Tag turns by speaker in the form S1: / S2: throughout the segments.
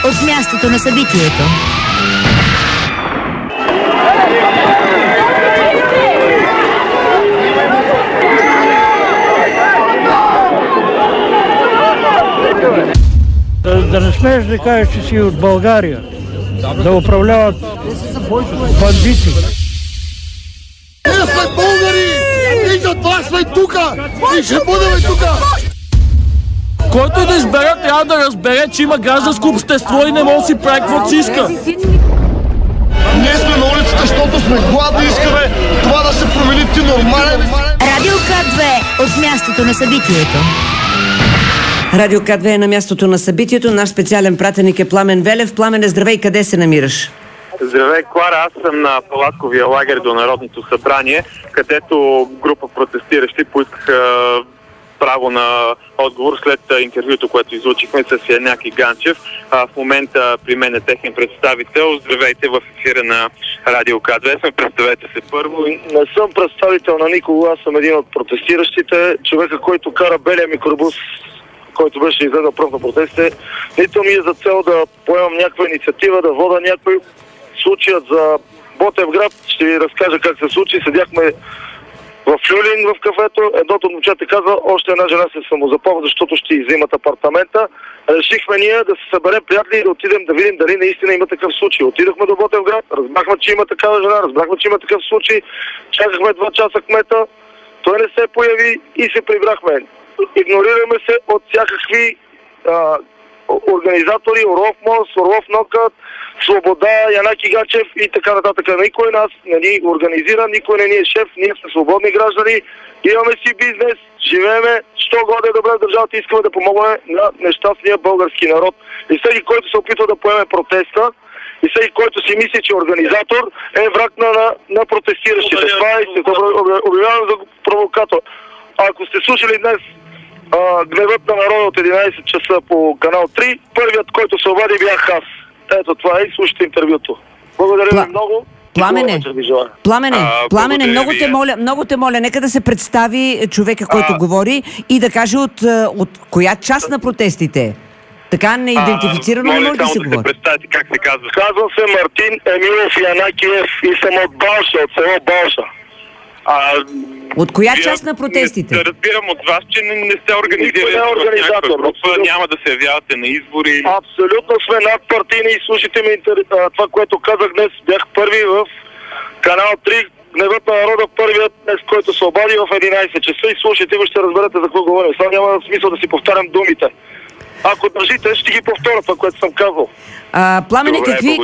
S1: от мястото на събитието.
S2: Да не смееш да кажеш, че си от България, да управляват бандити.
S3: Ние сме българи! И за това сме тука! И ще бъдем тука!
S4: Който и да избере, трябва да разбере, че има гражданско общество и не може да си прави каквото си иска.
S3: Ние сме на улицата, защото сме гладни и искаме това да се промени. Ти нормален.
S1: Радио К2 от мястото на събитието.
S5: Радио К2 е на мястото на събитието. Наш специален пратеник е Пламен Велев. Пламене, здравей, къде се намираш?
S6: Здравей, Клара, аз съм на палатковия лагер до Народното събрание, където група протестиращи поискаха право на отговор след интервюто, което излучихме с Янаки Ганчев. В момента при мен е техен представител. Здравейте, в ефира на Радио К2. Представете се първо.
S7: Не съм представител на никого, аз съм един от протестиращите. Човека, който кара белия микробус, който беше изгледал пръв на протестите. Нито ми е за цел да поемам някаква инициатива, да вода някой. Случаят за Ботевград ще ви разкажа как се случи. Седяхме в Люлин в кафето. Едното от момчета казва, още една жена се самозапълва, защото ще иззимат апартамента. Решихме ние да се съберем приятели и да отидем да видим дали наистина има такъв случай. Отидохме до Ботевград, разбрахме, че има такава жена, разбрахме, че има такъв случай. Чакахме 2 часа кмета, той не се появи и се прибрахме. Игнорираме се от всякакви организатори, Орлов Мост, Орлов Нокът, Свобода, Янаки Ганчев и така нататък. Никой нас не ни организира, никой не ни е шеф, ние сме свободни граждани, имаме си бизнес, живееме, що годе е добре в държавата, искаме да помогнем на нещастния български народ. И всеки, който се опитва да поеме протеста, и всеки, който си мисли, че организатор е враг на протестиращите. Това е истина. Обявявам за провокатор. Ако сте слушали днес Гневът на народа от 11 часа по канал 3, първият, който се обади, бях аз. Ето това е, слушайте интервюто. Благодаря ви много.
S5: Пламене, много те моля, нека да се представи човека, който говори и да каже от коя част на протестите. Така неидентифицирано не може да се говори.
S6: Моля, представите как се казва.
S7: Казвам се Мартин Емилов Янакиев и съм от Балша, от село Балша.
S5: От коя част на протестите?
S6: Да разбирам от вас, че не сте организирали в някаква група, няма да се явявате на избори.
S7: Абсолютно сме надпартийни и слушайте ми това, което казах днес. Бях първи в канал 3, Гневът на народа, първият днес, който се обади в 11 часа и слушайте, ви ще разберете за какво говорим. Сега няма смисъл да си повтарям думите. Ако държите, ще ги повторя това, което съм казал.
S5: Пламене,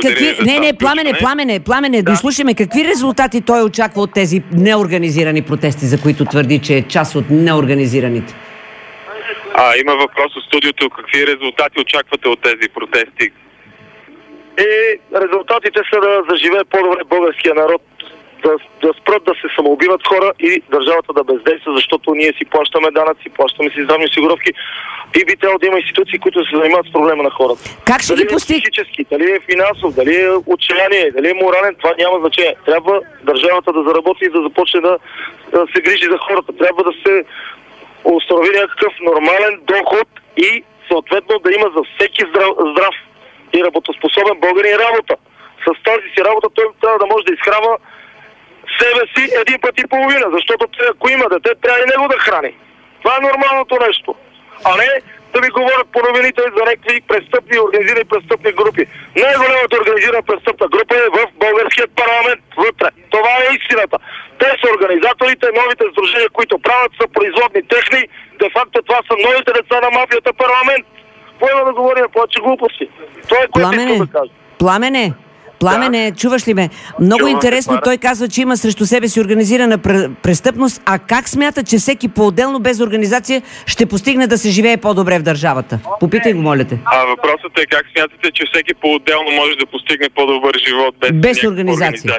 S5: Пламене, дослушаме какви резултати той очаква от тези неорганизирани протести, за които твърди, че е част от неорганизираните?
S6: Има въпрос от студиото. Какви резултати очаквате от тези протести?
S7: Резултатите са да заживее по-добре българския народ, да спрат да се самоубиват хора и държавата да бездейства, защото ние си плащаме данъци, плащаме си здравни осигуровки и би трябвало да има институции, които се занимават с проблема на хората.
S5: Как ще ги постигне?
S7: Психически, дали е финансов, дали е отчаяние, дали е морален, това няма значение. Трябва държавата да заработи и да започне да се грижи за хората. Трябва да се установи някакъв нормален доход и съответно да има за всеки здрав и работоспособен българин работа. С тази си работа той трябва да може да изхранва себе си 1 път и половина, защото ако има дете, трябва и него да храни. Това е нормалното нещо. А не да ви говорят по новините за някакви престъпни, организирани престъпни групи. Най-голямата организирана престъпна група е в българският парламент вътре. Това е истината. Те са организаторите, новите сдружения, които правят, са производни техни. Де-факто това са новите деца на мафията парламент. Какво да говорим повече глупости? Това е което искам да кажа.
S5: Пламене, чуваш ли ме? Много интересно, той казва, че има срещу себе си организирана престъпност, а как смята, че всеки по-отделно без организация ще постигне да се живее по-добре в държавата? Попитай го, моля те.
S6: Въпросът е как смятате, че всеки по-отделно може да постигне по-добър живот без организация?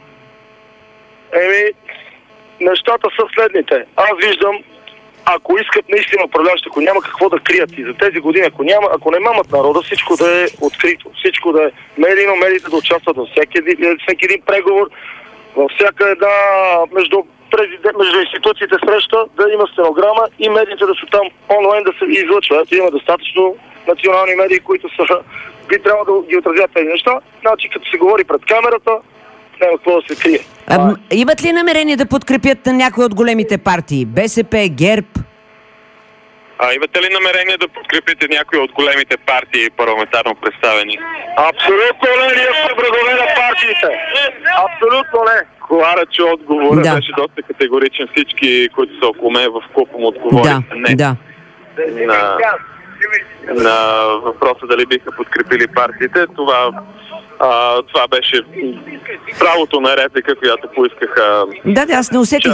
S7: Нещата са следните. Аз виждам, ако искат наистина управляващи, ако няма какво да крият и за тези години, ако не мамат народа, всичко да е открито, всичко да е медийно, медиите да участват във всеки един преговор, във всяка една между институциите среща, да има стенограма и медиите да са там онлайн да се излъчва. Ето има достатъчно национални медии, които би трябвало да ги отразят тези неща. Значи, като се говори пред камерата, няма какво да се крие.
S5: Имат ли намерение да подкрепят някои от големите партии? БСП, ГЕРБ?
S6: Имате ли намерение да подкрепите някои от големите партии парламентарно представени?
S7: Абсолютно не, ние сме врагове на партиите. Абсолютно не.
S6: Хора, че отговорът беше доста категоричен. Всички, които са около мен в клуба му отговориха не. На въпроса дали биха подкрепили партиите. Това беше правото на реплика, която поискаха.
S5: Да, аз не усетих.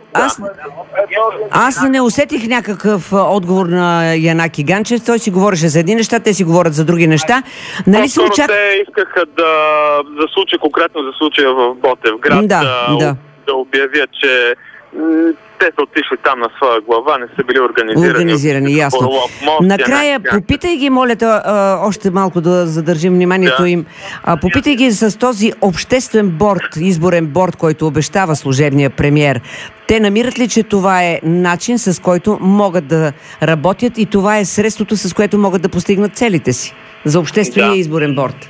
S5: Аз не усетих някакъв отговор на Янаки Ганчев. Той си говореше за едни неща, те си говорят за други неща. Нали се
S6: те искаха за случая, конкретно за случая в Ботевград, да обявят, че те са отишли там на своя глава, не са били организирани.
S5: Ясно. Накрая, попитай ги, моля те, още малко да задържим вниманието им. Попитай ги с този обществен борд, изборен борд, който обещава служебния премиер. Те намират ли, че това е начин, с който могат да работят и това е средството, с което могат да постигнат целите си за обществения изборен борд?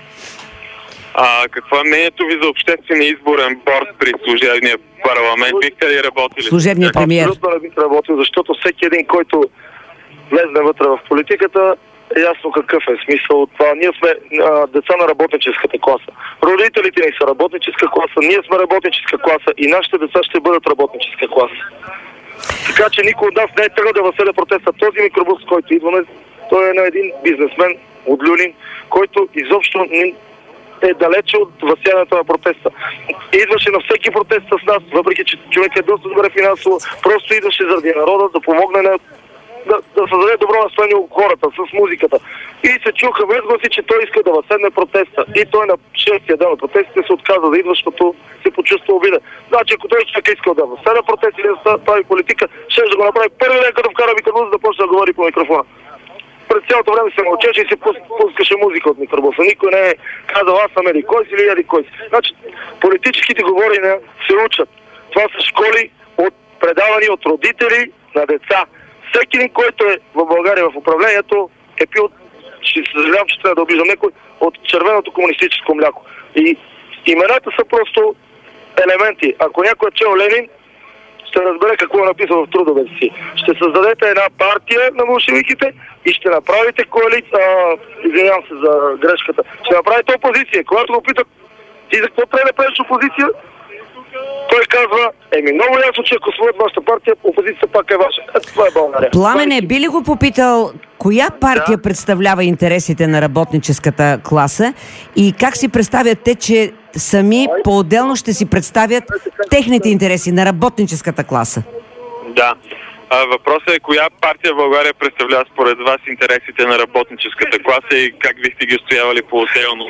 S6: Какво е мнението ви за обществения изборен борд при служебния парламент? Бихте ли работили?
S5: Служебния премиер.
S7: Абсолютно не бих работил, защото всеки един, който влезне вътре в политиката, е ясно какъв е смисъл от това. Ние сме деца на работническата класа. Родителите ни са работническа класа, ние сме работническа класа и нашите деца ще бъдат работническа класа. Така че никой от нас не е тръгнал да възселя протеста. Този микробус, който идваме, той е на един бизнесмен от Люлин, който изобщо е далече от възсяването на протеста. Идваше на всеки протест с нас, въпреки че човек е доста добре финансово, просто идваше заради народа да помогне да създаде добро настроение у хората с музиката. И се чуха възгласи, че той иска да възседне протеста. И той на 6-я ден от протестите се отказа да идва, защото се почувства обида. Значи, ако той човек искал да възседне протест или да прави политика, ще да го направи първи ден, като вкара микробус, да почне да говори по микрофона. През цялото време се мълчеше и се пускаше музика от микробуса. Никой не е казал аз съм еди кой си или еди кой си. Значи, политическите говорения се учат. Това са школи предавани от родители на деца. Всеки един, който е в България в управлението, е пил, ще се съжалявам, че трябва да обиждам някой, от червеното комунистическо мляко. И имената са просто елементи. Ако някой е чел Ленин, ще разбере какво е написал в трудовете си. Ще създадете една партия на болшевиките и ще направите коалиция. Извинявам се за грешката. Ще направите опозиция. Когато го питат, ти за какво трябва да правиш опозиция? Той казва, много ясно, че ако своят вашата партия, опозицията пак е ваша. Това е България.
S5: Пламене, би ли го попитал, коя партия представлява интересите на работническата класа и как си представят те, че сами по-отделно ще си представят техните интереси на работническата класа?
S6: Да. Въпросът е коя партия в България представлява според вас интересите на работническата класа и как бихте ги устоявали по-отделно?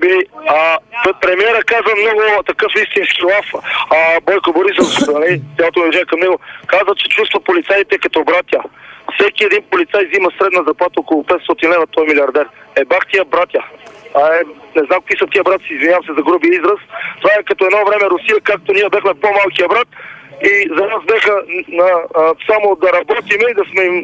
S7: Премиера каза много такъв истински лаф. Бойко Борисов, цялото уважение към него, каза, че чувства полицаите като братя. Всеки един полицай взима средна заплата около 500 лева, той е милиардер. Бах тия братя. Не знам какви са тия брат, извинявам се за грубия израз. Това е като едно време Русия, както ние бехме по-малкия брат. И за нас беха само да работиме и да сме им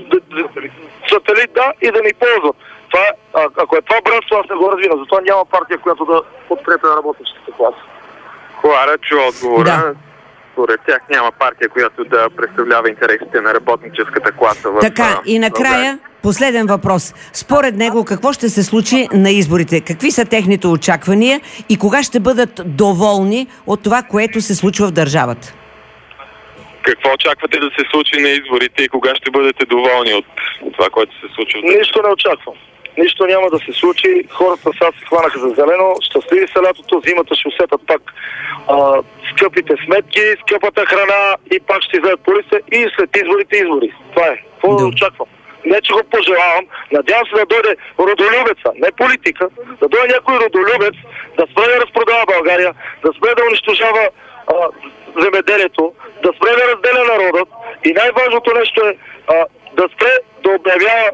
S7: сателит, и да ни ползват. Ако е това братство, аз не го разбирам. Затова няма партия, която да подкрепя работническата класа.
S6: Хора, чу отговора. Според тях няма партия, която да представлява интересите на работническата класа.
S5: Така, и накрая, последен въпрос. Според него, какво ще се случи на изборите? Какви са техните очаквания и кога ще бъдат доволни от това, което се случва в държавата?
S6: Какво очаквате да се случи на изборите и кога ще бъдете доволни от това, което се случва?
S7: Нищо не очаквам. Нищо няма да се случи. Хората сега се хванаха за зелено. Щастливи са лятото, зимата ще усетят пак скъпите сметки, скъпата храна и пак ще излезат по улица и след избори. Това е. Какво да очаквам? Не, че го пожелавам. Надявам се да дойде родолюбеца, не политика, да дойде някой родолюбец, да спре да разпродава България, да спре да унищожава земеделието, да спре да разделя народът и най-важното нещо е да спре да обявява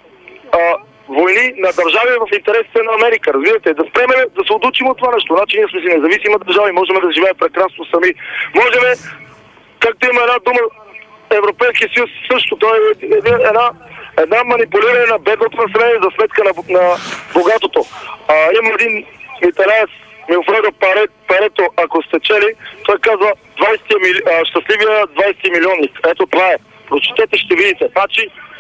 S7: войни на държави в интересите на Америка. Разбирате, да спреме да се отучим от това нещо. Значи ние сме си независима държава и можем да живеем прекрасно сами. Можем, както има една дума, Европейския съюз също, той е една една манипулиране на бедното население за сметка на богатото. Има един италианец, Милфредо Парето, ако сте чели, той казва щастливия 20 милионник. Ето това е. Прочетете, ще видите. Значи,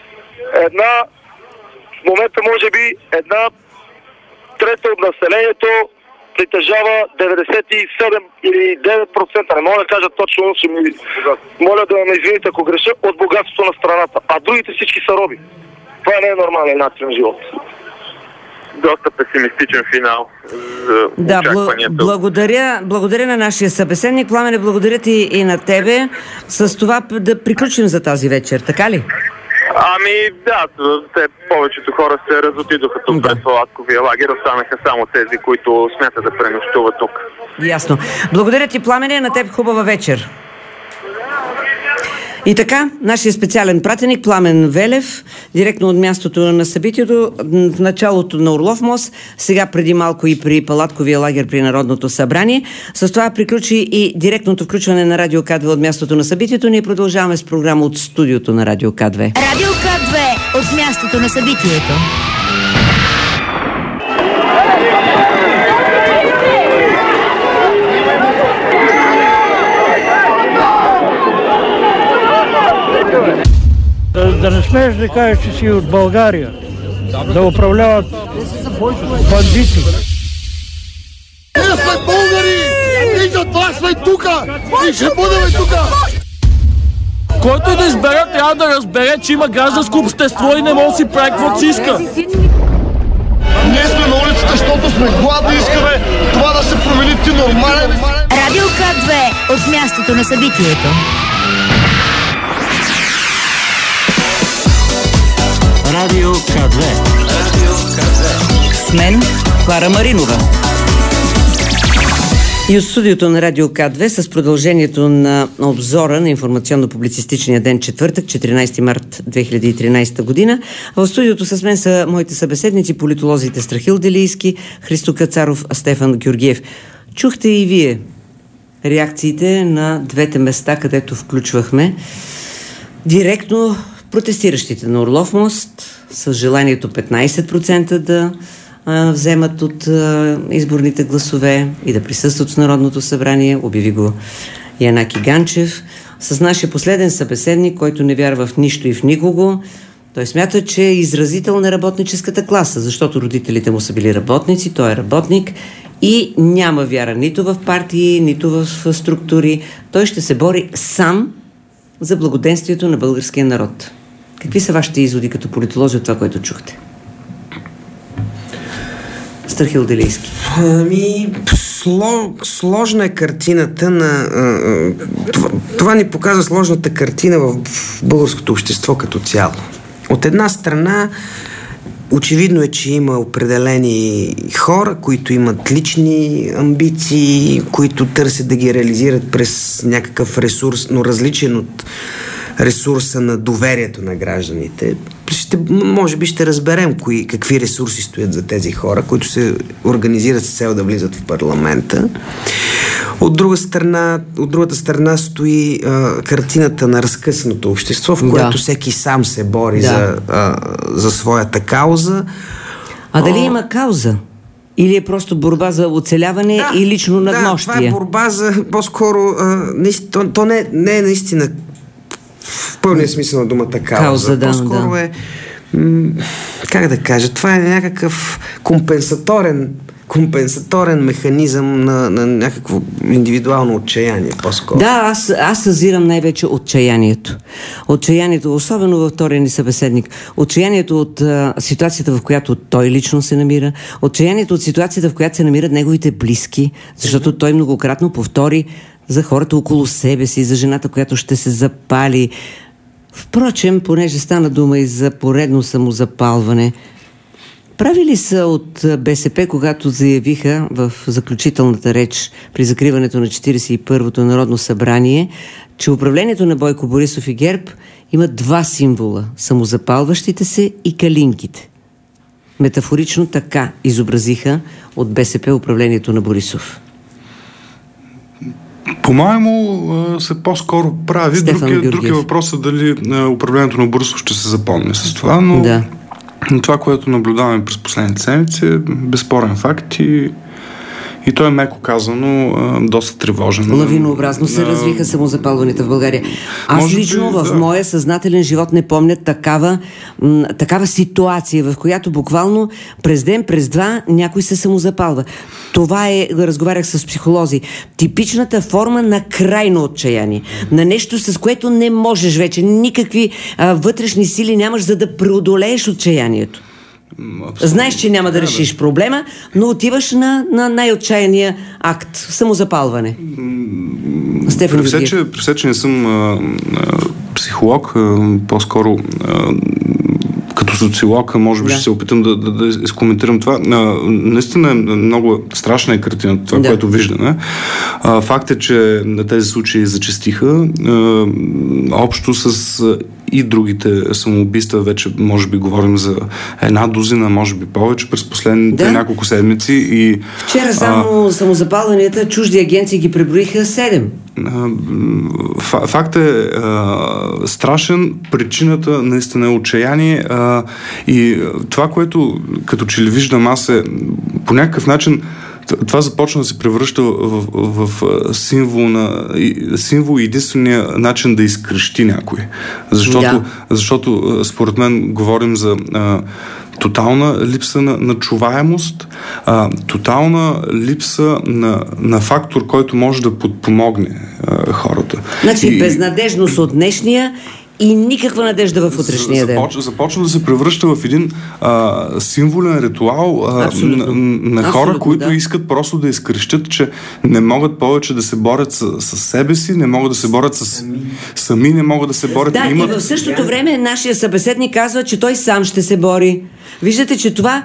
S7: в момента може би една трета от населението притежава 97 или 9%, не мога да кажа точно, моля да ме извините ако греша, от богатството на страната. А другите всички са роби. Това не е нормален начин на живот.
S6: Доста песимистичен финал за очакванията.
S5: Благодаря на нашия събеседник. Пламене, благодаря ти и на тебе. С това да приключим за тази вечер, така ли?
S6: Повечето хора се разотидоха тук пред палатковия лагер, останаха само тези, които смятат да пренощуват тук.
S5: Ясно. Благодаря ти, Пламене, на теб хубава вечер. И нашия специален пратеник Пламен Велев, директно от мястото на събитието, в началото на Орлов мост, сега преди малко и при палатковия лагер при Народното събрание. С това приключи и директното включване на Радио К2 от мястото на събитието. Ние продължаваме с програма от студиото на Радио К2.
S1: Радио К2 от мястото на събитието.
S2: Да не смееш да кажеш, че си от България, да управляват бандити.
S3: Ние сме българи! И затова сме тука! И ще бъдем тука!
S4: Който и да избере, трябва да разбере, че има гражданско общество и не може да си прави каквото си иска.
S3: Ние сме на улицата, защото сме гладни, искаме това да се промени, ти нормален.
S1: Радио К2 от мястото на събитието.
S8: Радио К2.
S5: С мен Клара Маринова. И от студиото на Радио К2 с продължението на обзора на информационно-публицистичния ден четвъртък, 14 март 2013 година. В студиото с мен са моите събеседници, политолозите Страхил Делийски, Христо Кацаров, Стефан Георгиев. Чухте и вие реакциите на двете места, където включвахме директно протестиращите на Орлов мост с желанието 15% да вземат от изборните гласове и да присъстват в Народното събрание. Обяви го Янаки Ганчев. С нашия последен събеседник, който не вярва в нищо и в никого. Той смята, че е изразител на работническата класа, защото родителите му са били работници, той е работник и няма вяра нито в партии, нито в структури. Той ще се бори сам за благоденствието на българския народ. Какви са вашите изводи като политолози от това, което чухте? Страхил Делийски.
S9: Сложна е картината на... Това ни показва сложната картина в българското общество като цяло. От една страна, очевидно е, че има определени хора, които имат лични амбиции, които търсят да ги реализират през някакъв ресурс, но различен от ресурса на доверието на гражданите. Може би ще разберем какви ресурси стоят за тези хора, които се организират с цел да влизат в парламента. От другата страна стои картината на разкъсаното общество, в което всеки сам се бори за своята кауза.
S5: А дали има кауза? Или е просто борба за оцеляване и лично надмощие?
S9: Това е борба за... По-скоро... то не е наистина в пълния смисъл на думата кауза. По-скоро е... Как да кажа? Това е някакъв компенсаторен механизъм на някакво индивидуално отчаяние, по-скоро.
S5: Да, аз съзирам най-вече отчаянието. Отчаянието, особено във втория ни събеседник. Отчаянието от ситуацията, в която той лично се намира. Отчаянието от ситуацията, в която се намират неговите близки, защото той многократно повтори за хората около себе си, за жената, която ще се запали. Впрочем, понеже стана дума и за поредно самозапалване, прави ли са от БСП, когато заявиха в заключителната реч при закриването на 41-то Народно събрание, че управлението на Бойко Борисов и ГЕРБ има два символа – самозапалващите се и калинките? Метафорично така изобразиха от БСП управлението на Борисов.
S10: По-моему са по-скоро прави. Друг е въпросът дали управлението на Борисов ще се запомни с това, но това, което наблюдаваме през последните седмици, е безспорен факт и то е меко казано доста тревожен.
S5: Лавинообразно се развиха самозапалването в България. Аз лично в моя съзнателен живот не помня такава ситуация, в която буквално през ден, през два някой се самозапалва. Това е, разговарях с психолози, типичната форма на крайно отчаяние. На нещо, с което не можеш вече, никакви вътрешни сили нямаш, за да преодолееш отчаянието. Абсолютно. Знаеш, че няма да решиш проблема, но отиваш на най-отчаяния акт – самозапалване. Стефан Георгиев.
S10: При все, че не съм психолог, по-скоро като социолог, може би ще се опитам да изкоментирам това. Наистина е много страшна е картина, това, което виждаме. Факт е, че тези случаи зачестиха. Общо с и другите самоубийства, вече може би говорим за една дузина, може би повече през последните няколко седмици.
S5: Вчера само самозапалванията, чужди агенции ги преброиха 7.
S10: Факт е страшен, причината наистина е отчаяние и това, което като че ли виждам аз е по някакъв начин това започна да се превръща в символ и единствения начин да изкрещи някой. Защото според мен говорим за тотална липса на чуваемост, тотална липса на фактор, който може да подпомогне хората.
S5: Значи безнадежност от днешния и никаква надежда в утрешния ден.
S10: Започва да се превръща в един символен ритуал на хора, които искат просто да изкрещят, че не могат повече да се борят с себе си, не могат да се борят сами, не могат да се борят.
S5: И в същото време нашия събеседник казва, че той сам ще се бори. Виждате, че това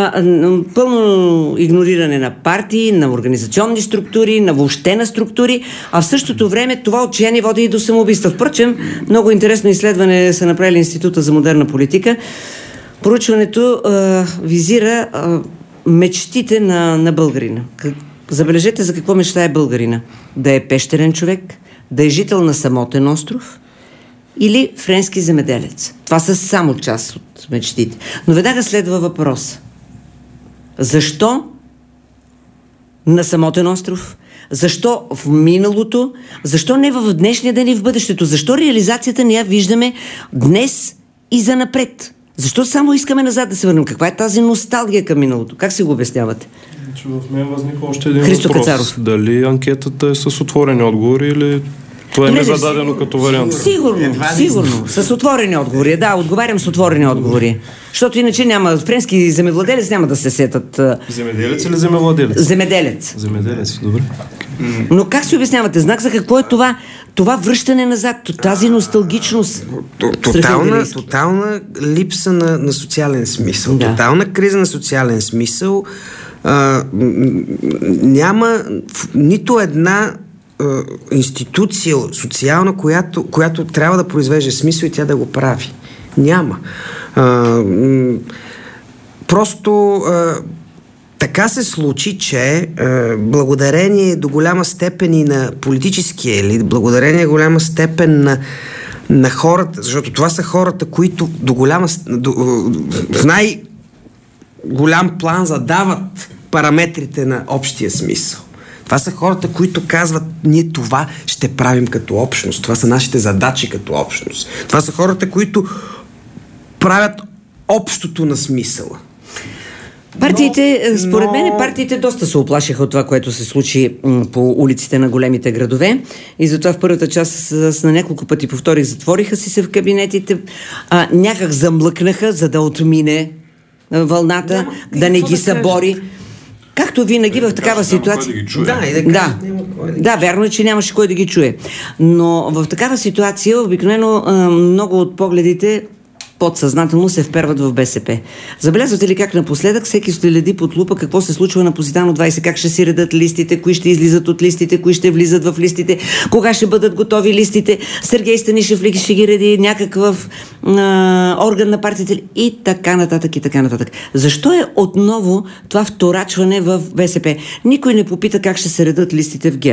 S5: пълно игнориране на партии, на организационни структури, на въобще на структури, а в същото време това отчаяние води и до самоубийства. Впрочем, много интересно изследване са направили Института за модерна политика. Проучването визира мечтите на българина. Забележете за какво мечтае българина. Да е пещерен човек, да е жител на самотен остров или френски земеделец. Това са само част от мечтите. Но веднага следва въпрос. Защо на самотен остров? Защо в миналото? Защо не в днешния ден и в бъдещето? Защо реализацията не я виждаме днес и занапред? Защо само искаме назад да се върнем? Каква е тази носталгия към миналото? Как си го обяснявате?
S11: В мен възниква още един въпрос.
S5: Кацаров.
S11: Дали анкетата е с отворени отговори или това е незададено като вариант?
S5: Сигурно. С отворени отговори. Да, отговарям с отворени отговори. Защото иначе няма, френски земевладелец няма да се сетат.
S11: Земеделец или земевладелец?
S5: Земеделец,
S11: добре.
S5: Но как си обяснявате? Знак за какво е това връщане назад, тази носталгичност?
S9: Тотална липса на социален смисъл. Тотална криза на социален смисъл. Няма нито една институция социална, която трябва да произвежда смисъл и тя да го прави. Няма. Просто така се случи, че благодарение до голяма степен и на политическия елит, благодарение до голяма степен на хората, защото това са хората, които в най-голям план задават параметрите на общия смисъл. Това са хората, които казват, ние това ще правим като общност. Това са нашите задачи като общност. Това са хората, които правят общото на смисъла.
S5: Партиите, според мен, партиите доста се оплашиха от това, което се случи по улиците на големите градове. И затова в първата част на няколко пъти повторих, затвориха си се в кабинетите, някак замлъкнаха, за да отмине вълната, да не ги събори. Както винаги в такава ситуация... Да, вярно е, че нямаше кой да ги чуе. Но в такава ситуация обикновено много от погледите подсъзнателно се вперват в БСП. Забелязвате ли как напоследък всеки следи под лупа какво се случва на Позитано 20, как ще си редат листите, кои ще излизат от листите, кои ще влизат в листите, кога ще бъдат готови листите, Сергей Станишев ли ще ги реди, някакъв орган на партията и така нататък и така нататък. Защо е отново това вторачване в БСП? Никой не попита как ще се редат листите в ГЕРБ.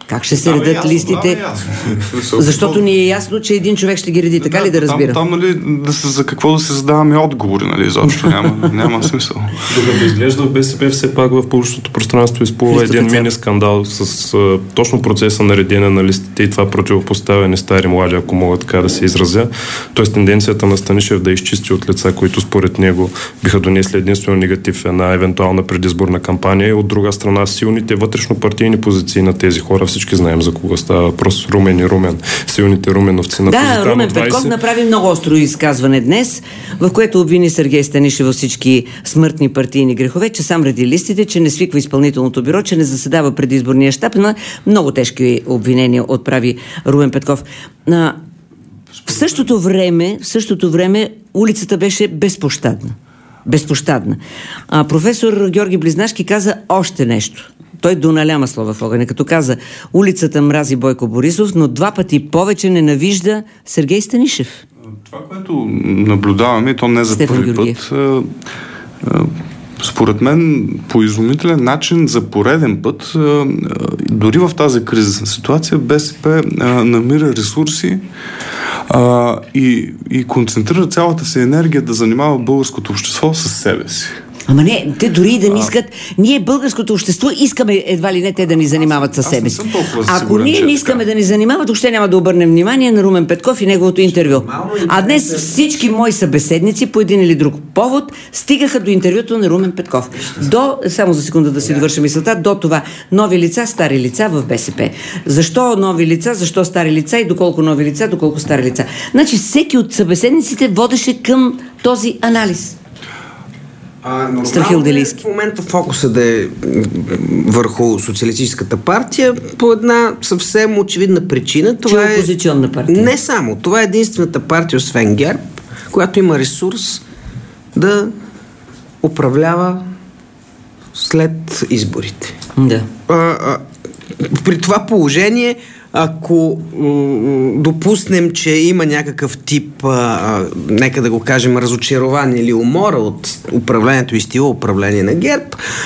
S5: Как ще се редат листите? Защото ни е ясно, че един човек ще ги реди, така ли да разбира?
S10: Там нали, за какво да се задаваме отговори, нали, защо няма смисъл.
S11: Докато изглежда в БСП все пак в публичното пространство изплува един мини скандал с точно процеса на редене на листите и това противопоставяне стари млади, ако мога така да се изразя. Тоест тенденцията на Станишев да изчисти от лица, които според него биха донесли единствено негатив на евентуална предизборна кампания и от друга страна силните вътрешно-партийни позиции на тези хора. Всички знаем за кого става въпрос. Румен. Силните руменовци на Позитано 20.
S5: Да, Румен Петков направи много остро изказване днес, в което обвини Сергей Станишев във всички смъртни партийни грехове, че сам реди листите, че не свиква изпълнителното бюро, че не заседава предизборния щаб. На много тежки обвинения отправи Румен Петков. В същото време улицата беше безпощадна. Професор Георги Близнашки каза още нещо. Той доналя масло в огъня, като каза: улицата мрази Бойко Борисов, но 2 пъти повече ненавижда Сергей Станишев.
S10: Това, което наблюдаваме, то не за първи път, според мен по изумителен начин за пореден път, дори в тази кризисна ситуация, БСП намира ресурси и концентрира цялата си енергия да занимава българското общество със себе си.
S5: Ама не, те дори да не искат. Ние, българското общество, искаме едва ли не те да ни занимават със себе си. Ако ние не искаме да ни занимават, въобще няма да обърнем внимание на Румен Петков и неговото интервю. А днес всички мои събеседници по един или друг повод стигаха до интервюто на Румен Петков. Само за секунда да си довърша мисълта, до това нови лица, стари лица в БСП. Защо нови лица, защо стари лица и доколко нови лица, доколко стари лица. Значи всеки от събеседниците водеше към този анализ.
S9: Нормално е в момента фокуса да е върху Социалистическата партия по една съвсем очевидна причина. Това
S5: е опозиционна партия.
S9: Не само. Това е единствената партия, освен ГЕРБ, която има ресурс да управлява след изборите.
S5: Да.
S9: При това положение, ако допуснем, че има някакъв тип, нека да го кажем, разочарование или умора от управлението и стила управление на ГЕРБ,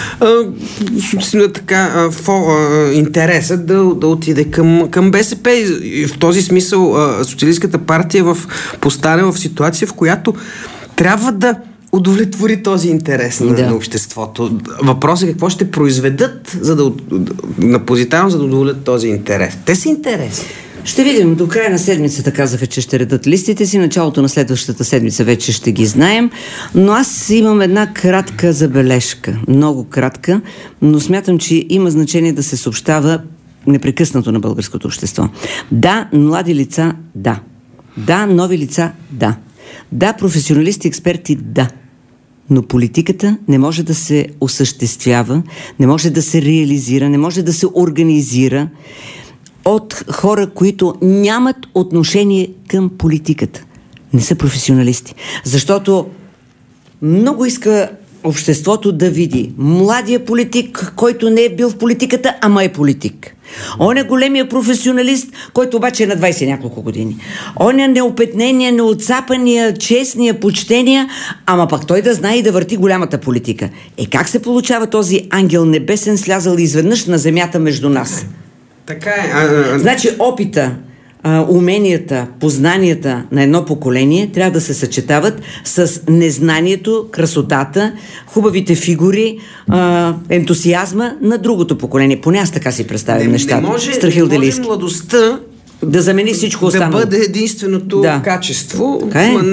S9: интересът да отиде към БСП. И в този смисъл Социалистическата партия постане в ситуация, в която трябва да удовлетвори този интерес на обществото. Въпросът е какво ще произведат на Позитано, за да удовлетворят този интерес. Те са интересни.
S5: Ще видим. До края на седмицата казаха, че ще редат листите си. Началото на следващата седмица вече ще ги знаем. Но аз имам една кратка забележка. Много кратка, но смятам, че има значение да се съобщава непрекъснато на българското общество. Да, млади лица, да. Да, нови лица, да. Да, професионалисти, експерти, да. Но политиката не може да се осъществява, не може да се реализира, не може да се организира от хора, които нямат отношение към политиката. Не са професионалисти. Защото много иска обществото да види младия политик, който не е бил в политиката, ама е политик. Он е големия професионалист, който обаче е на 20 няколко години. Он е неопетнения, неотцапания, честния, почтения, ама пък той да знае и да върти голямата политика. Как се получава този ангел небесен, слязал изведнъж на земята между нас?
S9: Така е.
S5: Значи опита, уменията, познанията на едно поколение трябва да се съчетават с незнанието, красотата, хубавите фигури, ентусиазма на другото поколение. Поне аз така си представям нещата.
S9: Не може младостта
S5: да замени всичко останало.
S9: Да бъде единственото качество.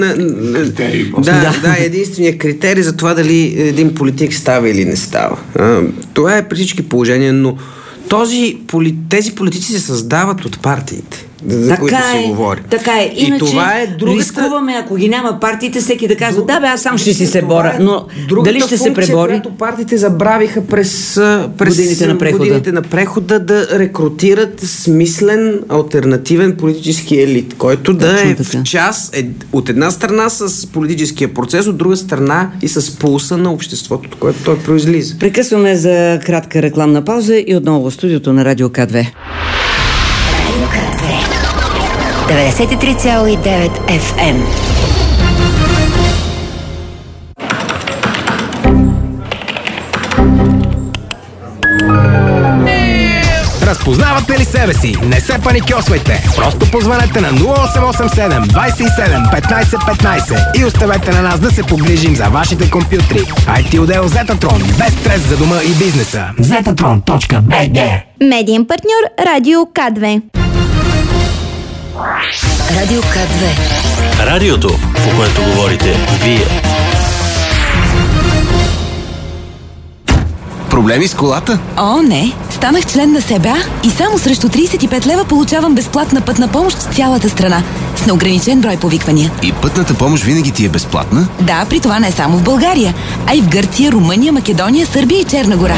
S5: Да,
S9: единственият критерий за това дали един политик става или не става. Това е при всички положения, но тези политици се създават от партиите, за които се говори.
S5: Така е. Иначе
S9: това е
S5: рискуваме, ако ги няма партиите, всеки да казва, аз сам ще си се боря, но дали ще се пребори?
S9: Която партиите забравиха през
S5: годините
S9: на прехода да рекрутират смислен, алтернативен политически елит, който да е в час от една страна с политическия процес, от друга страна и с пулса на обществото, от което той произлиза.
S5: Прекъсваме за кратка рекламна пауза и отново в студиото на Радио К2.
S1: 93,9 FM.
S12: Разпознавате ли себе си? Не се паникьосвайте. Просто позванете на 0887 27 15 15 и оставете на нас да се погрижим за вашите компютри. IT отдел Zetatron. Без стрес за дома и бизнеса. Zetatron.bg.
S13: Медиен партньор Радио К2.
S8: Радио К2. Радиото, по което говорите вие.
S12: Проблеми с колата?
S14: О, не! Станах член на СБА и само срещу 35 лева получавам безплатна пътна помощ в цялата страна. С неограничен брой повиквания.
S12: И пътната помощ винаги ти е безплатна?
S14: Да, при това не е само в България, а и в Гърция, Румъния, Македония, Сърбия и Черна гора.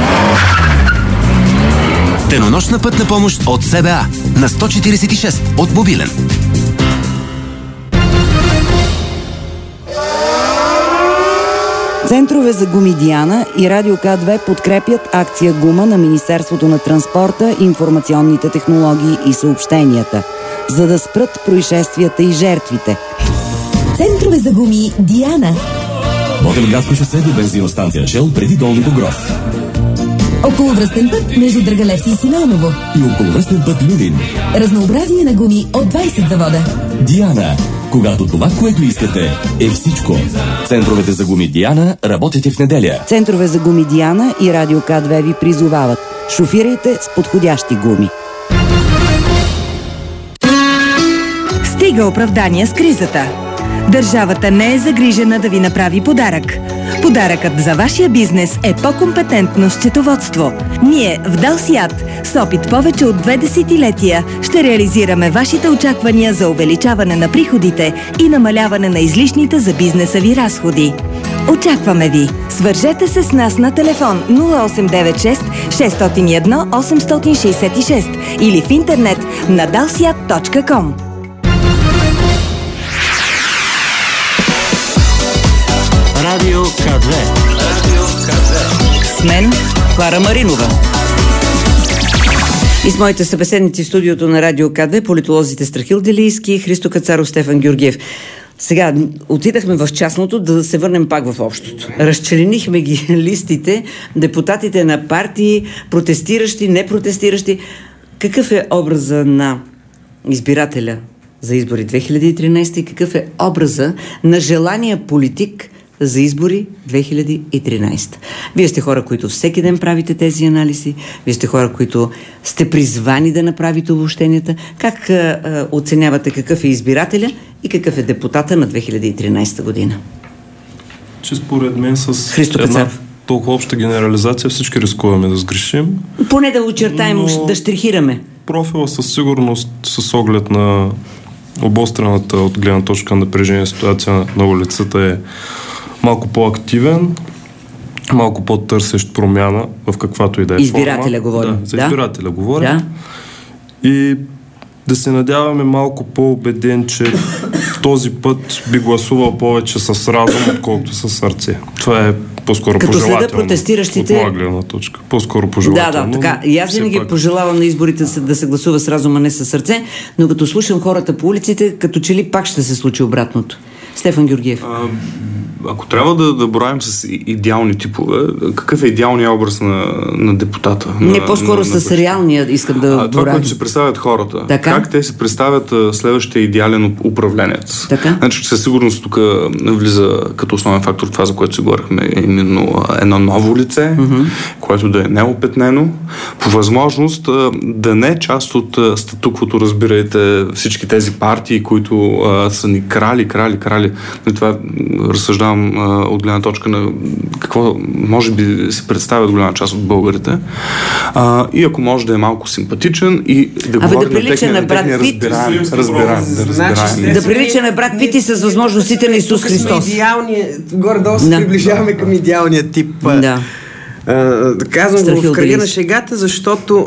S12: Денонощна пътна помощ от СБА на 146 от мобилен.
S15: Центрове за гуми Диана и Радио К2 подкрепят акция Гума на Министерството на транспорта, информационните технологии и съобщенията, за да спрат происшествията и жертвите.
S14: Центрове за гуми Диана.
S16: Ботевградско шосе до бензиностанция Шел преди Долни Богров.
S14: Околовръстен път между Драгалевци и Симеоново.
S16: И околовръстен път Люлин.
S14: Разнообразие на гуми от 20 завода.
S16: Диана. Когато това, което искате, е всичко. Центровете за гуми Диана работят и в неделя.
S15: Центрове за гуми Диана и Радио К2 ви призовават. Шофирайте с подходящи гуми.
S17: Стига оправдания с кризата. Държавата не е загрижена да ви направи подарък. Подаръкът за вашия бизнес е по-компетентно счетоводство. Ние в Далсиат с опит повече от 2 десетилетия ще реализираме вашите очаквания за увеличаване на приходите и намаляване на излишните за бизнеса ви разходи. Очакваме ви! Свържете се с нас на телефон 0896 601 866 или в интернет на dalsiat.com.
S8: Радио К2.
S5: С мен Клара Маринова. И с моите събеседници в студиото на Радио К2, политолозите Страхил Делийски, Христо Кацаров, Стефан Георгиев. Сега отидахме в частното, да се върнем пак в общото. Разчленихме ги листите, депутатите на партии, протестиращи, непротестиращи. Какъв е образа на избирателя за избори 2013 и какъв е образа на желания политик за избори 2013. Вие сте хора, които всеки ден правите тези анализи, вие сте хора, които сте призвани да направите обобщенията. Как оценявате какъв е избирателя и какъв е депутата на 2013 година?
S11: Че според мен с
S5: Христо Кацаров.
S11: Толкова обща генерализация всички рискуваме да сгрешим.
S5: Поне да очертаем, да штрихираме.
S11: Профила със сигурност с оглед на обострената от гледна точка на напрежение ситуация на улицата е малко по-активен, малко по-търсещ промяна в каквато и да е
S5: избирателя
S11: форма.
S5: говорим.
S11: Да, за избирателя говорим. Да. И да се надяваме малко по-убеден, че този път би гласувал повече с разум, отколкото с сърце. Това е по-скоро
S5: като
S11: пожелателно.
S5: Като следа протестиращите...
S11: От моя гледна точка. По-скоро пожелателно.
S5: Да, така. И аз винаги пожелавам на изборите да се гласува с разум, а не с сърце, но като слушам хората по улиците, като че ли пак ще се случи обратното. Стефан Георгиев.
S10: Ако трябва да боравим с идеални типове, какъв е идеалният образ на депутата?
S5: Не, по-скоро с реалния искам да боравим.
S10: Това, което се представят хората. Така? Как те се представят следващия идеален управленец?
S5: Така?
S10: Значи, със сигурност тук влиза като основен фактор това, за което се говорихме, именно едно ново лице, което да е неопетнено, по възможност да не е част от статуквото, разбирайте, всички тези партии, които са ни крали. И това разсъждавам от гледна точка на какво може би се представят голяма част от българите. И ако може да е малко симпатичен и да говори
S5: да прилича на брат Пит. Да прилича на брат Пит и с възможностите на Исус Христос.
S9: Горе-долу се приближаваме към идеалния тип. Да. Казвам го в кръга на шегата, защото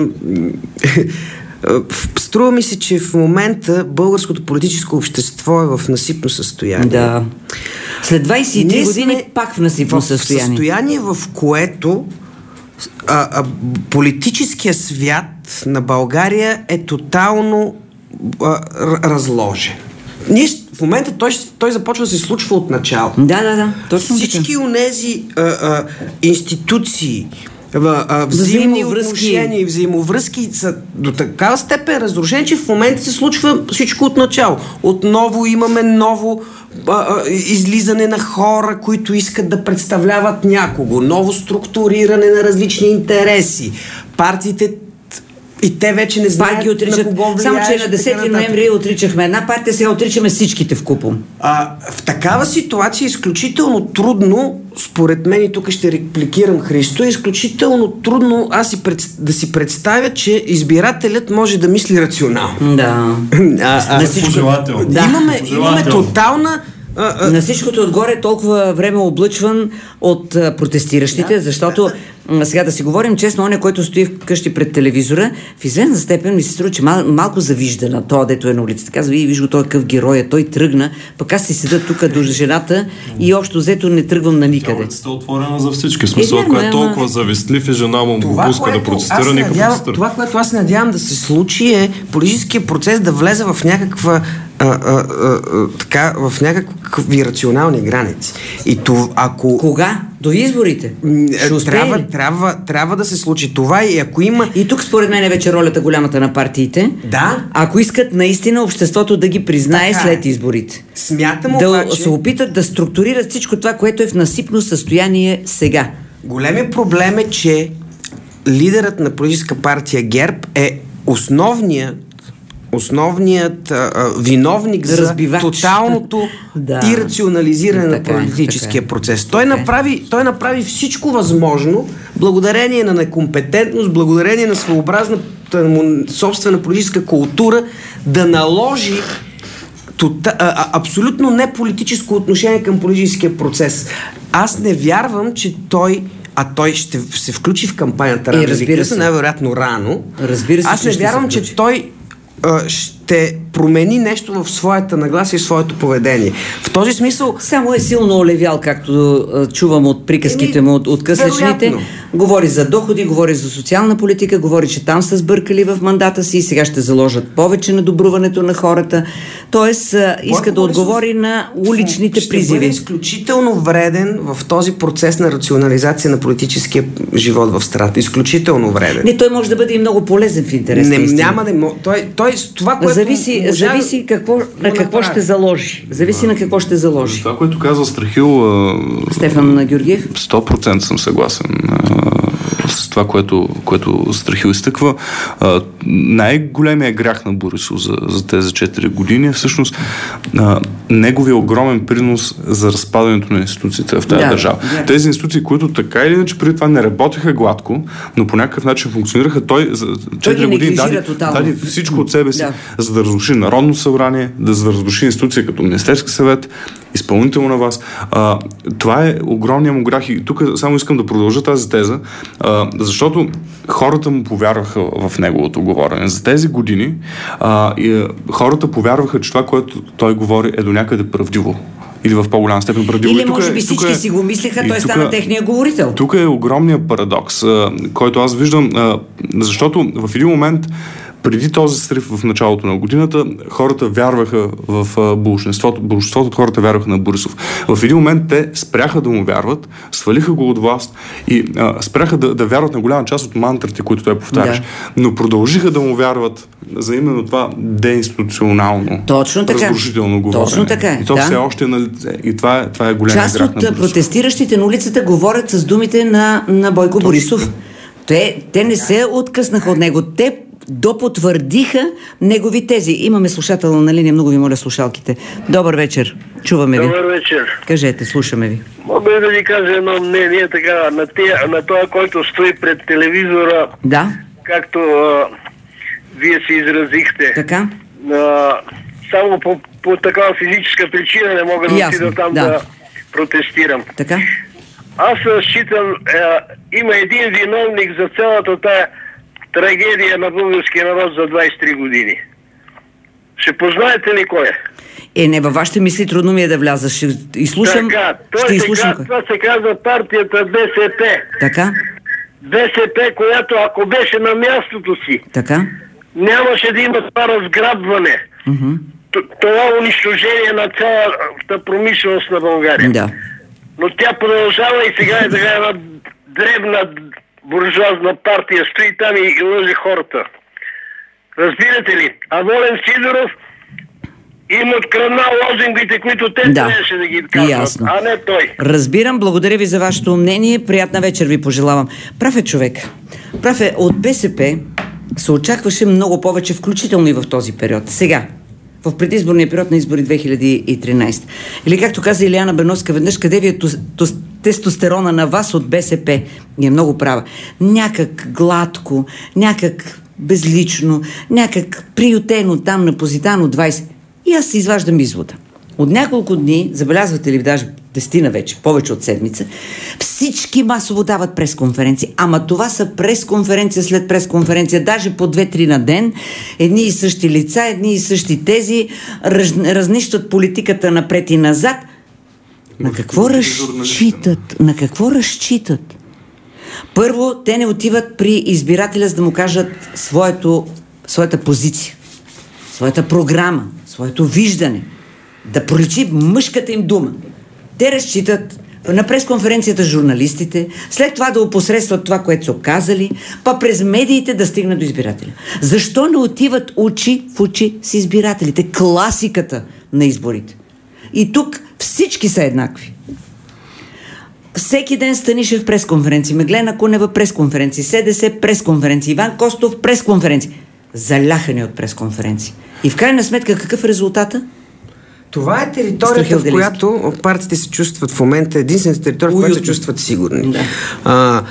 S9: струва ми се, че в момента българското политическо общество е в насипно състояние.
S5: Да. След 23 години пак в насипно състояние.
S9: В състояние, в което политическия свят на България е тотално разложен. Ние в момента той започва да се случва от начало.
S5: Да. Точно
S9: всички онези институции, взаимоотношения и взаимовръзки са до такава степен разрушени, че в момента се случва всичко от начало. Отново имаме ново излизане на хора, които искат да представляват някого, ново структуриране на различни интереси. Партиите и те вече не знаят на кого влияеш.
S5: Само, че на 10 ноември отричахме една партия, сега отричаме всичките вкупом.
S9: В такава ситуация е изключително трудно, според мен, и тук ще репликирам Христо, е изключително трудно да си представя, че избирателят може да мисли рационално.
S5: Да.
S11: Пожелателно.
S9: Имаме тотална...
S5: На всичкото отгоре толкова време облъчван от протестиращите, защото сега да си говорим честно, оня, който стои вкъщи пред телевизора, в известна степен ми се струва, че малко завижда на това, дето е на улицата. Казва, виж го, той какъв герой, той тръгна, пък аз си седа тук до жената и общо взето не тръгвам на никъде.
S11: Улицата е отворена за всички. Смисъл, ако е толкова завистлив и жена му го пуска да протестира, нека протестира.
S9: Това, което аз надявам да се случи, е политическия процес да влезе в някаква в някакви рационални граници. И това, ако...
S5: Кога? До изборите?
S9: Трябва да се случи това и ако има...
S5: И тук според мен е вече ролята голямата на партиите.
S9: Да.
S5: Ако искат наистина обществото да ги признае след изборите.
S9: Смятам
S5: да се опитат да структурират всичко това, което е в насипно състояние сега.
S9: Големият проблем е, че лидерът на политическа партия ГЕРБ е основният виновник за тоталното ирационализиране на политическия процес. Той направи всичко възможно, благодарение на некомпетентност, благодарение на своеобразната му собствена политическа култура, да наложи абсолютно неполитическо отношение към политическия процес. Аз не вярвам, че той ще се включи в кампанията рано или късно, най-вероятно рано. Аз не вярвам, че той ще промени нещо в своята нагласа и своето поведение. В този смисъл...
S5: Само е силно олевял, както чувам от приказките му от късличните. Говори за доходи, говори за социална политика, говори, че там са сбъркали в мандата си и сега ще заложат повече на добруването на хората. Тоест, иска да отговори на уличните призиви. Ще бъде
S9: изключително вреден в този процес на рационализация на политическия живот в страната. Изключително вреден.
S5: Не, той може да бъде и много полезен в интерес.
S9: Това, което
S5: зависи на какво ще заложи. Зависи на какво ще заложи.
S10: Това, което казва Страхил...
S5: Стефан Георгиев?
S10: 100% съм съгласен с това, което Страхил изтъква. Най-големият грях на Борисов за тези 4 години е всъщност неговия огромен принос за разпадането на институциите в тази държава. Тези институции, които така или иначе преди това не работеха гладко, но по някакъв начин функционираха, той за 4 години даде всичко от себе си, за да разруши Народно събрание, да разруши институция като Министерски съвет, изпълнително на вас. Това е огромният му грях и тук само искам да продължа тази теза, защото хората му повярваха в неговото говорене. За тези години хората повярваха, че това, което той говори, е до някъде правдиво. Или в по-голяма степен правдиво.
S5: Или може би всички си го мислеха, той стана техния говорител.
S10: Тук е огромният парадокс, който аз виждам, защото в един момент преди този срив в началото на годината, хората вярваха в болшинството. Болшинството от хората вярваха на Борисов. В един момент те спряха да му вярват, свалиха го от власт и спряха да вярват на голяма част от мантрите, които той повтаряше. Но продължиха да му вярват за именно това деинституционално, разрушително говорене.
S5: Точно така.
S10: И то все още е на лице. И това е голям грях на Борисов.
S5: Част от протестиращите на улицата говорят с думите на Бойко Борисов. Те не се откъснаха от него. Те допотвърдиха негови тези. Имаме слушател на линия, много ви моля слушалките. Добър вечер, чуваме ви.
S18: Добър вечер.
S5: Кажете, слушаме ви.
S18: Мога да ви кажа едно мнение така, на това, който стои пред телевизора, както вие се изразихте.
S5: Така?
S18: Само по такава физическа причина не мога да отида там да протестирам.
S5: Така?
S18: Аз считам, има един виновник за цялата тая трагедия на българския народ за 23 години. Ще познаете ли кой е?
S5: Не, във вашите мисли трудно ми е да вляза. Ще изслушам.
S18: Това се казва партията БСП.
S5: Така?
S18: БСП, която ако беше на мястото си,
S5: така,
S18: нямаше да има това разграбване. Това унищожение на цялата промишленост на България.
S5: Да.
S18: Но тя продължава и сега е така една дребна буржуазна партия стои там и лъже хората. Разбирате ли? А Волен Сидоров им открадна лозунгите, които те трябваше да ги казват, а не той.
S5: Разбирам, благодаря ви за вашето мнение. Приятна вечер ви пожелавам. Прав е човек. Прав е, от БСП се очакваше много повече, включително и в този период. Сега, в предизборния период на избори 2013. Или както каза Илияна Беновска веднъж, къде ви е тестостерона на вас от БСП? И е много права. Някак гладко, някак безлично, някак приютено там на Позитано 20. И аз си изваждам извода. От няколко дни, забелязвате ли, даже 10 вече, повече от седмица, всички масово дават пресконференции. Ама това са пресконференция след пресконференция, даже по 2-3 на ден. Едни и същи лица, едни и същи тези, разнищат политиката напред и назад. На какво разчитат? На какво разчитат? Първо, те не отиват при избирателя, за да му кажат своята позиция, своята програма, своето виждане, да проличи мъжката им дума. Те разчитат на пресконференцията журналистите, след това да опосредстват това, което са казали, па през медиите да стигнат до избирателя. Защо не отиват очи в очи с избирателите? Класиката на изборите. И тук всички са еднакви. Всеки ден Станишев пресконференции, Меглена Кунева пресконференции, СДС пресконференции, Иван Костов пресконференции. Заляхани от пресконференции. И в крайна сметка какъв е резултата?
S9: Това е територията, в която партиите се чувстват в момента, единствената територия, в която се чувстват сигурни. Да.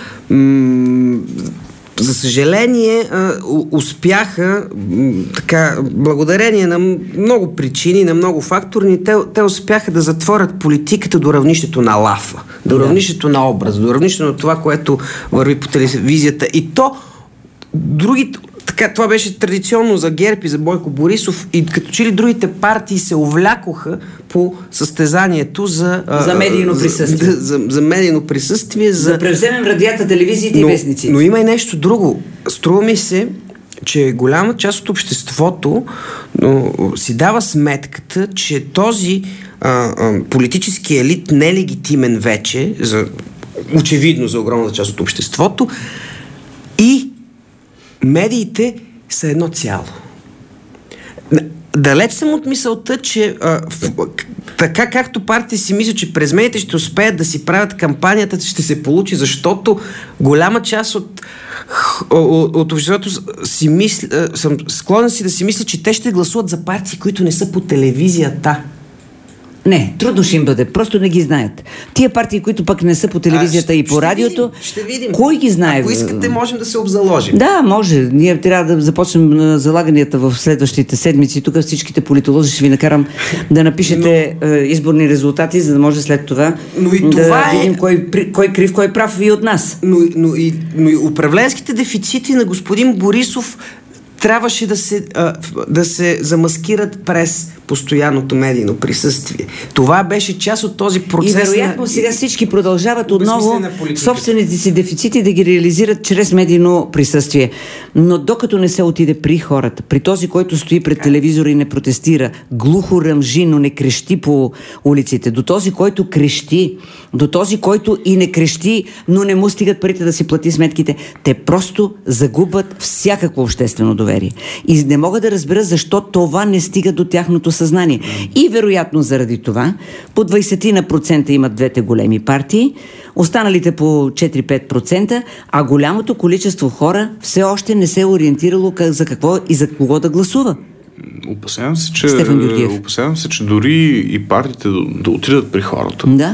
S9: За съжаление, успяха, така, благодарение на много причини, на много фактори, те успяха да затворят политиката до равнището на лафа, до равнището на образ, до равнището на това, което върви по телевизията. И то, другите, така, това беше традиционно за ГЕРБ и за Бойко Борисов, и като че ли другите партии се увлякоха по състезанието за
S5: медийно присъствие.
S9: За медийно присъствие.
S5: Да превземем радията, телевизиите и вестниците.
S9: Но има и нещо друго. Струва ми се, че голяма част от обществото си дава сметката, че този политически елит нелегитимен вече, очевидно за огромната част от обществото, и медиите са едно цяло. Далеч съм от мисълта, че така както партии си мислят, че през медиите ще успеят да си правят кампанията, ще се получи, защото голяма част от обществото съм склонен да си мисля, че те ще гласуват за партии, които не са по телевизията.
S5: Не, трудно ще им бъде. Просто не ги знаят. Тия партии, които пък не са по телевизията и по радиото,
S9: ще видим.
S5: Кой ги знае?
S9: Ако искате, можем да се обзаложим.
S5: Да, може. Ние трябва да започнем залаганията в следващите седмици. Тук всичките политолози ще ви накарам да напишете изборни резултати, за да може след това да видим кой крив, кой прав и от нас.
S9: Но и управленските дефицити на господин Борисов трябваше да се замаскират през постоянното медийно присъствие. Това беше част от този процес.
S5: И вероятно сега всички продължават отново собствените си дефицити да ги реализират чрез медийно присъствие. Но докато не се отиде при хората, при този, който стои пред телевизора и не протестира, глухо ръмжи, но не крещи по улиците, до този, който крещи, до този, който и не крещи, но не му стигат парите да си плати сметките, те просто загубват всякакво обществено доверие. И не мога да разбера защо това не стига до тяхното съзнание. И вероятно заради това по 20% имат двете големи партии, останалите по 4-5%, а голямото количество хора все още не се е ориентирало за какво и за кого да гласува.
S10: Опасявам се, че дори и партиите да отидат при хората.
S5: Да.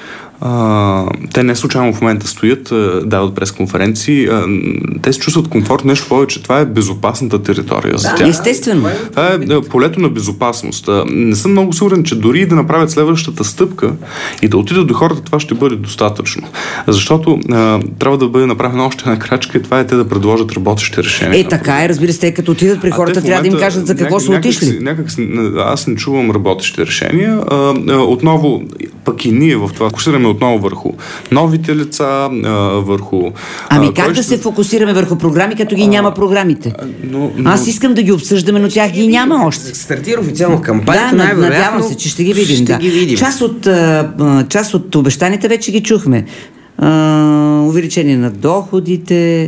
S10: Те не случайно в момента стоят, дават пресконференции. Те се чувстват комфорт, нещо повече. Това е безопасната територия за тях.
S5: Естествено.
S10: Това е полето на безопасност. Не съм много сигурен, че дори да направят следващата стъпка и да отидат до хората, това ще бъде достатъчно. Защото трябва да бъде направена още една крачка и това е те да предложат работещи решения.
S5: Така е, разбира се, като отидат при хората, трябва да им кажат за какво са отишли.
S10: Аз не чувам работещи решения. Отново, пък и ние в това фокусираме отново върху новите лица, върху...
S5: Как да се фокусираме върху програми, като ги няма програмите? Аз искам да ги обсъждаме, но тях ги няма още.
S9: Стартира официално кампания.
S5: Да, надявам се, че ще ги видим. Част от обещаните вече ги чухме. увеличение на доходите,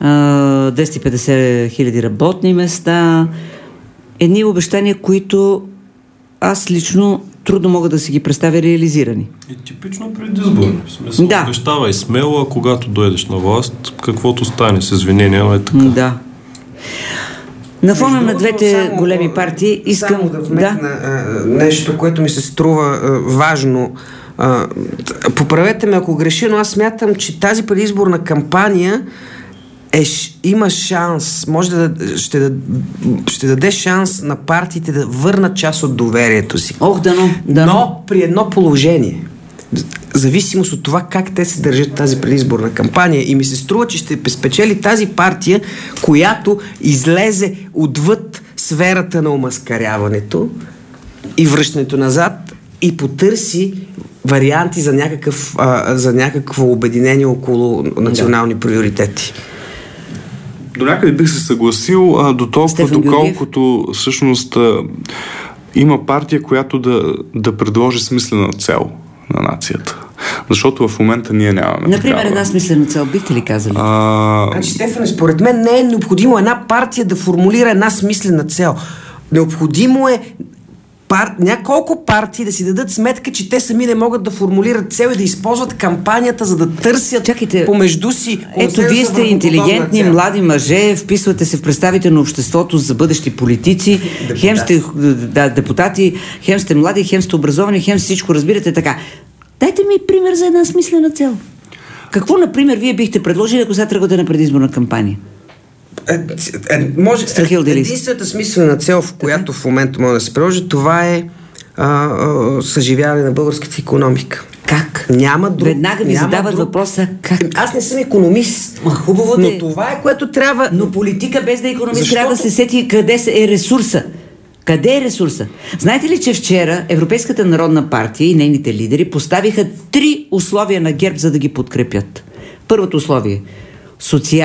S5: 250 хиляди работни места, едни обещания, които аз лично трудно мога да си ги представя реализирани.
S11: И типично предизборно. В смисъл, обещавай смело, а когато дойдеш на власт, каквото стане с извинения, но е така.
S5: Да. На фона на двете големи партии искам
S9: да вметна нещо, което ми се струва важно. Поправете ме, ако греша, но аз смятам, че тази предизборна кампания има шанс, ще даде шанс на партиите да върнат част от доверието си. Но при едно положение. Зависимост от това как те се държат тази предизборна кампания. И ми се струва, че ще спечели тази партия, която излезе отвъд сферата на омаскаряването и връщането назад и потърси варианти за някакво обединение около национални приоритети.
S10: До някъде бих се съгласил, до толкова, доколкото всъщност има партия, която да предложи смислена цел на нацията. Защото в момента ние нямаме.
S5: Например, една смислена цел, бихте ли казали?
S9: Значи, Стефане, според мен не е необходимо една партия да формулира една смислена цел. Необходимо е няколко партии да си дадат сметка, че те сами не могат да формулират цел и да използват кампанията, за да търсят помежду си.
S5: Ето, вие сте интелигентни, млади мъже, вписвате се в представите на обществото за бъдещи политици, хем сте депутати, хем сте млади, хем сте образовани, хем всичко разбирате така. Дайте ми пример за една смислена цел. Какво, например, вие бихте предложили, ако сега тръгвате на предизборна кампания?
S9: Единствената смислена цел, в която в момента може да се приложи, това е съживяване на българската икономика.
S5: Как?
S9: Веднага
S5: ви задават въпроса как.
S9: Аз не съм икономист.
S5: Хубаво,
S9: но това е, което трябва.
S5: Но политика без да е икономист трябва да се сети къде е ресурса. Къде е ресурса? Знаете ли, че вчера Европейската народна партия и нейните лидери поставиха 3 условия на ГЕРБ, за да ги подкрепят? Първото условие –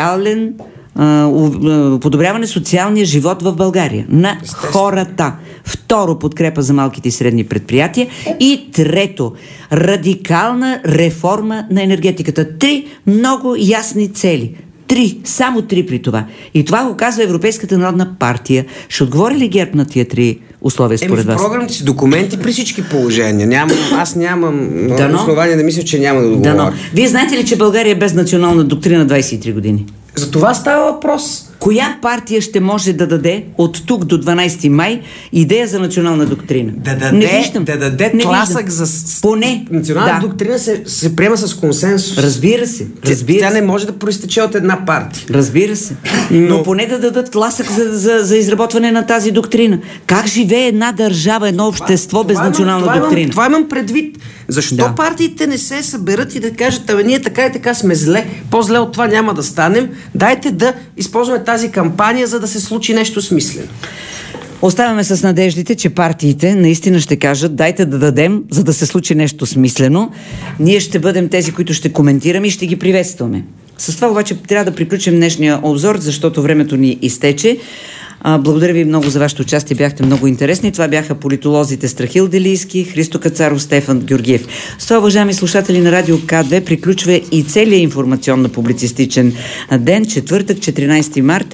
S5: подобряване социалния живот в България на хората. Второ, подкрепа за малките и средни предприятия. И трето, радикална реформа на енергетиката. 3 много ясни цели. 3, само 3 при това. И това го казва Европейската народна партия. Ще отговори ли ГЕРБ на тия 3 условия според вас?
S9: В програмните си документи при всички положения. Аз нямам основание да мисля, че няма да договоря.
S5: Вие знаете ли, че България е без национална доктрина 23 години?
S9: За това става въпрос.
S5: Коя партия ще може да даде от тук до 12 май идея за национална доктрина?
S9: Да даде тласък за... Национална доктрина се приема с консенсус.
S5: Разбира се.
S9: Тя не може да проистече от една партия.
S5: Разбира се. Но поне да дадат тласък за изработване на тази доктрина. Как живее една държава, едно общество без национална доктрина?
S9: Това имам предвид. Защо партиите не се съберат и да кажат, ние така и така сме зле, по-зле от това няма да станем, дайте да използваме тази кампания, за да се случи нещо смислено.
S5: Оставяме с надеждите, че партиите наистина ще кажат, дайте да дадем, за да се случи нещо смислено. Ние ще бъдем тези, които ще коментираме и ще ги приветстваме. С това обаче трябва да приключим днешния обзор, защото времето ни изтече. Благодаря ви много за вашето участие, бяхте много интересни. Това бяха политолозите Страхил Делийски, Христо Кацаров, Стефан Георгиев. С това, уважаеми слушатели на Радио К2, приключва и целият информационно-публицистичен ден, четвъртък, 14 март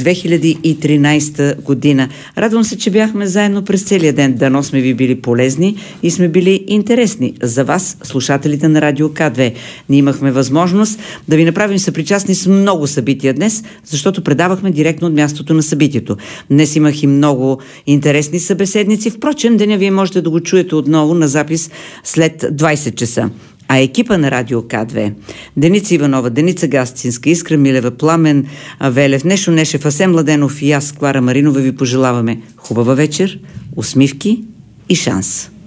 S5: 2013 година. Радвам се, че бяхме заедно през целия ден. Дано сме ви били полезни и сме били интересни за вас, слушателите на Радио К2. Ние имахме възможност да ви направим съпричастни с много събития днес, защото предавахме директно от мястото на събитието. Днес имах и много интересни събеседници. Впрочем, деня вие можете да го чуете отново на запис след 20 часа. А екипа на Радио К2, Деница Иванова, Деница Гастинска, Искра Милева, Пламен Велев, Нешо Нешев, Асен Младенов и аз, Клара Маринова, ви пожелаваме хубава вечер, усмивки и шанс.